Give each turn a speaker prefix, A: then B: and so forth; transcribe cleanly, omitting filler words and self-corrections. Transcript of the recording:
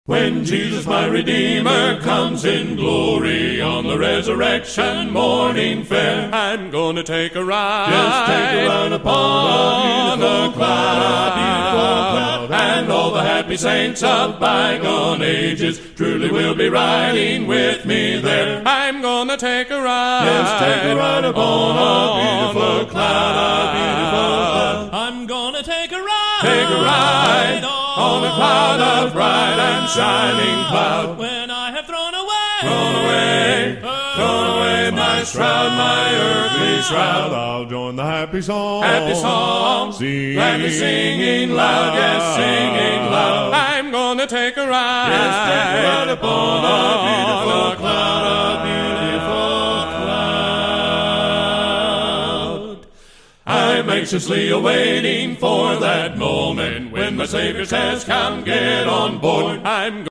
A: When Jesus my Redeemer comes in glory on the resurrection morning fair,
B: I'm gonna take a ride.
A: just take a ride upon a cloud, and all the happy saints of bygone ages truly will be riding with me there.
B: I'm gonna take a ride.
A: Just take a ride upon a beautiful cloud.
C: I'm gonna take a ride.
A: Take a ride on a cloud of bright and shining cloud.
C: When I have thrown away
A: my shroud, my earthly shroud.
D: I'll join the happy song.
A: Happy song, gladly singing loud, yes, singing loud.
B: I'm gonna take a ride.
A: Yes, take a ride upon a beautiful cloud, a beautiful cloud. I'm anxiously awaiting for that moment when my Savior says, "Come, get on board."
B: I'm